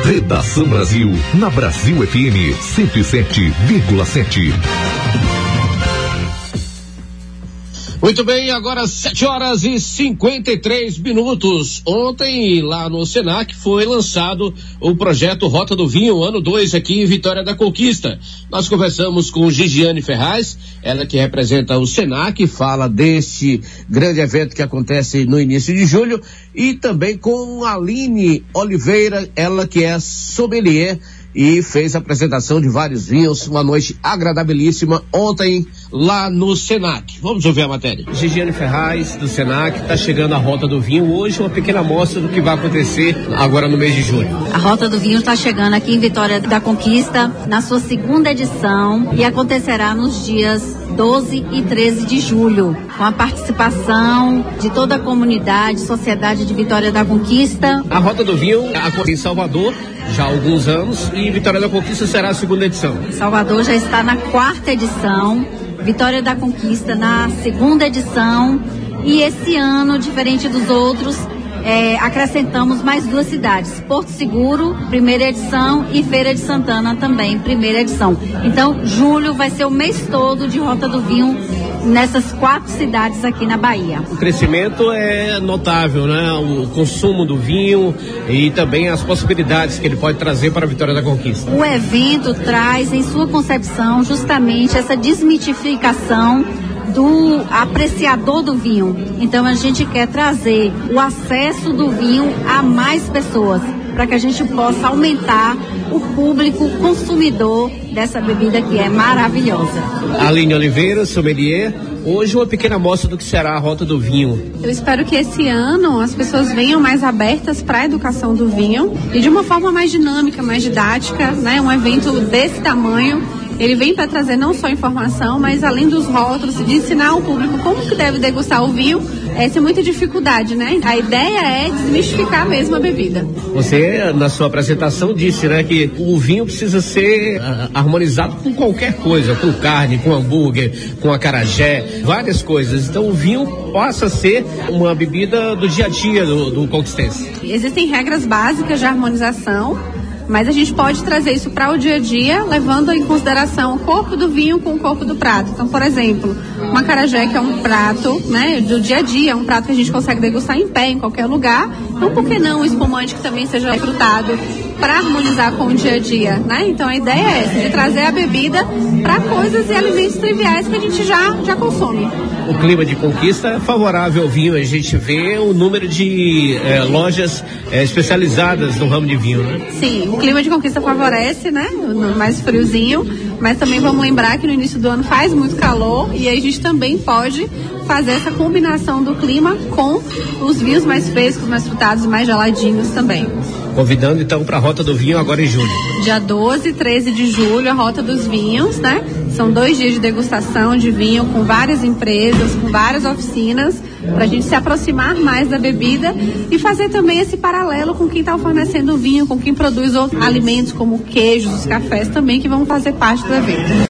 Redação Brasil, na Brasil FM 107,7. Muito bem, agora 7h53. Ontem, lá no Senac, foi lançado o projeto Rota do Vinho, ano 2, aqui em Vitória da Conquista. Nós conversamos com Gigiane Ferraz, ela que representa o Senac, fala desse grande evento que acontece no início de julho, e também com Aline Oliveira, ela que é sommelier e fez a apresentação de vários vinhos, uma noite agradabilíssima ontem lá no Senac. Vamos ouvir a matéria. Gigiane Ferraz, do Senac, está chegando a Rota do Vinho. Hoje uma pequena amostra do que vai acontecer agora no mês de julho. A Rota do Vinho está chegando aqui em Vitória da Conquista, na sua segunda edição, e acontecerá nos dias 12 e 13 de julho, com a participação de toda a comunidade, sociedade de Vitória da Conquista. A Rota do Vinho acontece em Salvador já há alguns anos, e Vitória da Conquista será a segunda edição. Salvador já está na 4ª edição, Vitória da Conquista na 2ª edição, e esse ano, diferente dos outros, acrescentamos mais 2 cidades, Porto Seguro, 1ª edição, e Feira de Santana também, 1ª edição. Então, julho vai ser o mês todo de Rota do Vinho nessas 4 cidades aqui na Bahia. O crescimento é notável, né? O consumo do vinho e também as possibilidades que ele pode trazer para a Vitória da Conquista. O evento traz em sua concepção justamente essa desmitificação do apreciador do vinho. Então a gente quer trazer o acesso do vinho a mais pessoas, para que a gente possa aumentar o público consumidor dessa bebida que é maravilhosa. Aline Oliveira, sommelier, hoje uma pequena amostra do que será a Rota do Vinho. Eu espero que esse ano as pessoas venham mais abertas para a educação do vinho e de uma forma mais dinâmica, mais didática, né? Um evento desse tamanho, ele vem para trazer não só informação, mas além dos rótulos, de ensinar ao público como que deve degustar o vinho, sem muita dificuldade, né? A ideia é desmistificar mesmo a bebida. Você, na sua apresentação, disse, né, que o vinho precisa ser harmonizado com qualquer coisa, com carne, com hambúrguer, com acarajé, várias coisas. Então o vinho passa a ser uma bebida do dia a dia do conquistense. Existem regras básicas de harmonização, mas a gente pode trazer isso para o dia a dia, levando em consideração o corpo do vinho com o corpo do prato. Então, por exemplo, uma acarajé, que é um prato, né, do dia a dia, é um prato que a gente consegue degustar em pé, em qualquer lugar. Então, por que não um espumante que também seja recrutado para harmonizar com o dia a dia, né? Então, a ideia é essa, de trazer a bebida para coisas e alimentos triviais que a gente já consome. O clima de Conquista é favorável ao vinho. A gente vê o número de lojas especializadas no ramo de vinho, né? Sim, o clima de Conquista favorece, né? Mais friozinho, mas também vamos lembrar que no início do ano faz muito calor e aí a gente também pode fazer essa combinação do clima com os vinhos mais frescos, mais frutados e mais geladinhos também. Convidando então para a Rota do Vinho agora em julho. Dia 12 e 13 de julho, a Rota dos Vinhos, né? São 2 dias de degustação de vinho com várias empresas, com várias oficinas, para a gente se aproximar mais da bebida e fazer também esse paralelo com quem está fornecendo o vinho, com quem produz outros alimentos como queijos, os cafés também, que vão fazer parte do evento.